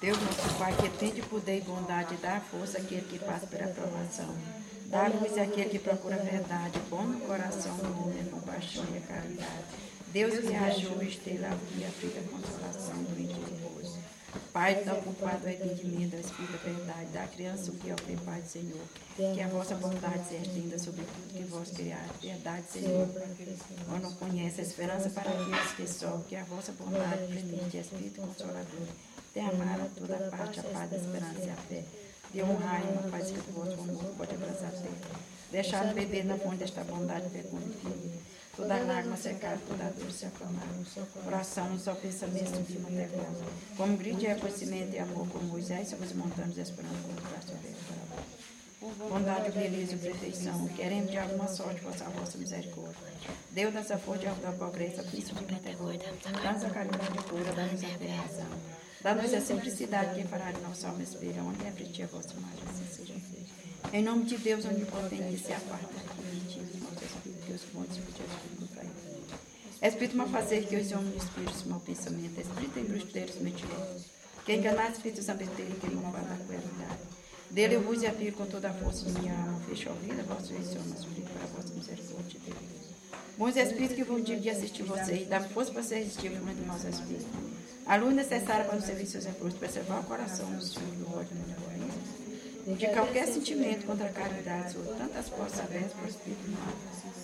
Deus nosso Pai, que tende poder e bondade, dá força àquele que passa pela provação. Dá luz àquele que procura a verdade, bom no coração do homem, compaixão e a caridade. Deus que ajuda, estrela e aflita a consolação do repouso. Pai, tão ocupado é entendimento, Espírito da verdade, da criança o que é o Pai do Senhor. Que a vossa bondade se estenda sobre tudo que vós criaste. Verdade, Senhor. Ou não conhece a esperança para aqueles que sofrem, que a vossa bondade permite, Espírito Consolador. Derramar a toda parte a paz, a esperança e a fé. De honrar e uma paz que o vosso amor pode abraçar a terra. Deixar beber na fonte desta bondade fecunda e firme. Toda lágrima secar, toda dor se acalmar. Coração, um só pensamento sublime até vós. Como grito de reconhecimento e amor, como Moisés sobre os montanhas, esperando com o braço aberto para vós. Bondade, beleza e perfeição, querendo de alguma sorte vossa misericórdia. Deus dessa fonte da pobreza, príncipe de misericórdia. Dá-nos a caridade pura, dá-nos a afirmação. Dá-nos a simplicidade que fará de nossa alma espelha, onde é frente a vossa imagem, assim seja feito. Em nome de Deus, onipotente, se aparta aqui, nosso Espírito, que os pontos de Espírito caíram. Espírito malfazeiro, que os homens de espíritos, mau pensamento, Espírito embruteiros, mentirosos, que enganar Espírito zambeteiro, que malvado da crueldade. Dele eu vos apelo com toda a força de minha alma, fecho a vida, vosso reição, mas suplico para a vossa misericórdia de Deus. Bons Espíritos, que vos digo de assistir vocês, dá-me força para ser resistível de maus Espíritos. A luz necessária para o serviço seus recursos, preservar o coração dos filhos do ódio e do egoísmo, de qualquer sentimento contra a caridade, sobre tantas portas abertas para o Espírito mal.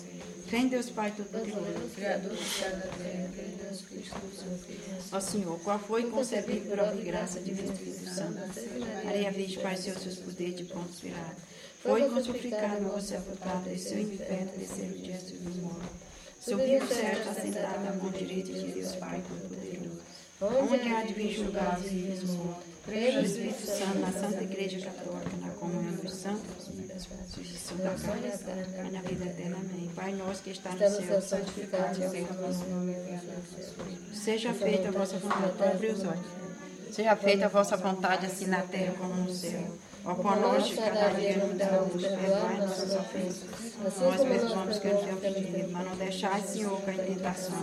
Vem Deus Pai Todo-Poderoso, Criador do céu e da terra, Deus Cristo, seu Filho. Ó Senhor, qual foi concebido por obra e graça de Espírito Santo, Maria Virgem, Pai, seus poderes de pontos virados. Foi crucificado, morto, sepultado, desceu em inferno, desceu o dia do morto. Subiu o céu, está sentado à mão direita de Deus Pai Todo-Poderoso. Onde há de vir julgar os vivos e os mortos. Creio no Espírito Santo, na Santa Igreja Católica, na comunhão dos santos, na carne, na vida eterna. Amém. Pai nosso que está no céu, santificado seja o vosso nome. Seja feita a vossa vontade. Abre os olhos. Seja feita a vossa vontade, assim na terra como no céu. O pão nosso de cada dia nos dá hoje, perdoai nossas ofensas. Nós perdoamos que nos temos pedido, mas não deixai, Senhor, cair em tentação,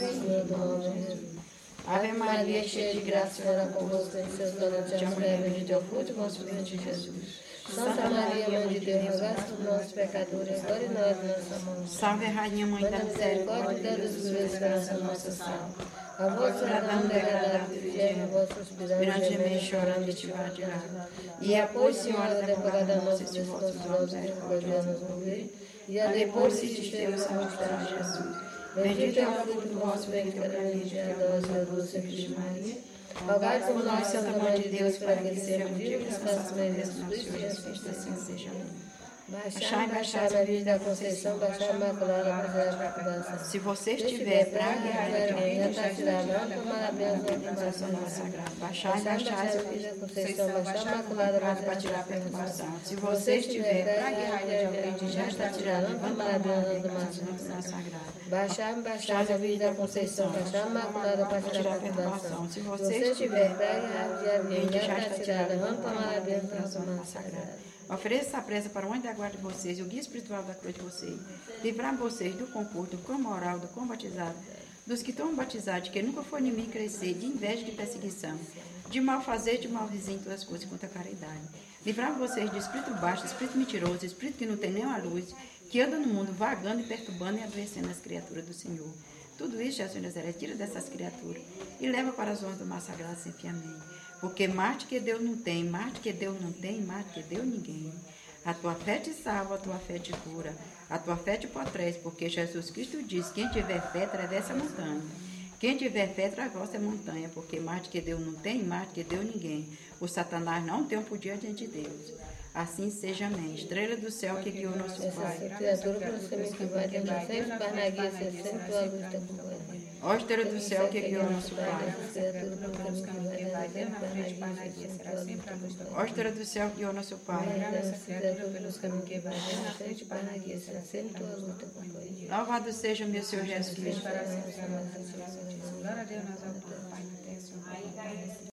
livrai-nos. Ave Maria, cheia de graça, Senhor é convosco, seus donos de amor, bendito é o fruto do vosso ventre, Jesus. Santa Maria, Mãe de Deus, rogai por nós, pecadores, agora e na hora de nossa morte. Salve, Rainha, Mãe da Misericórdia, Deus dos meus esperança, nossa salva. A vós, cidadão degradável, fiel, a vós suspirante, gemei, chorando, este vade água. E após, Senhora, da advogada nossa, se vossos olhos misericordiosos nos ouvir, e a depois, se Deus, salve Jesus. Bendito é o fruto do vosso ventre, bendita a doce Virgem Maria. Rogai por nós, Santa Mãe de Deus, para que sejamos dignos de alcançar a bênção do nosso Senhor Jesus Cristo, assim seja. Baixai, baixai, Maria da Conceição, baixai, Imaculada, baixai, se você estiver praga e raiva de alguém, está tirada, não tomar a bênção da oração sagrada. Baixai, baixai, Maria da Conceição, baixai, Imaculada, para tirar a perturbação. Se você estiver praga e raiva de alguém, já está tirada, não tomar a bênção da oração sagrada. Baixai, baixai, Maria da Conceição, baixai, Imaculada, para tirar a perturbação. Se você estiver praga e raiva de alguém, já está tirada, não tomar a bênção da oração sagrada. Ofereça essa prece para onde aguarde vocês, o guia espiritual da cruz de vocês. Livrar vocês do concurso, do cão moral, do cão batizado, dos que estão batizados, que nunca foi em mim crescer, de inveja e de perseguição, de mal fazer, de mal dizer em todas as coisas contra a caridade. Livrar vocês do espírito baixo, do espírito mentiroso, do espírito que não tem nenhuma luz, que anda no mundo vagando e perturbando e adoecendo as criaturas do Senhor. Tudo isso, Jesus de Nazaré, tira dessas criaturas e leva para as zonas do mar sagrado sem fim. Amém. Porque Marte que Deus não tem, Marte que Deus não tem, Marte que Deus ninguém. A tua fé te salva, a tua fé te cura, a tua fé te potrece, porque Jesus Cristo diz, quem tiver fé, atravessa a montanha. Quem tiver fé, atravessa a montanha, porque Marte que Deus não tem, Marte que Deus ninguém. O Satanás não tem um poder diante de Deus. Assim seja, amém. Estrela do céu que guiou nosso Pai. Criatura pelos caminhos que vai dentro da sempre, para na guia ser sempre tua luz da companhia. Ó estrela do céu que guiou nosso Pai. Criatura pelos caminhos que vai dentro da frente, para na guia será sempre a luz da companhia. Ó estrela do céu que guiou nosso Pai. Criatura pelos caminhos que vai dentro da frente, para na guia será sempre tua luz da companhia. Louvado seja meu Senhor Jesus Cristo. Para sempre, glória a Deus, nós vamos.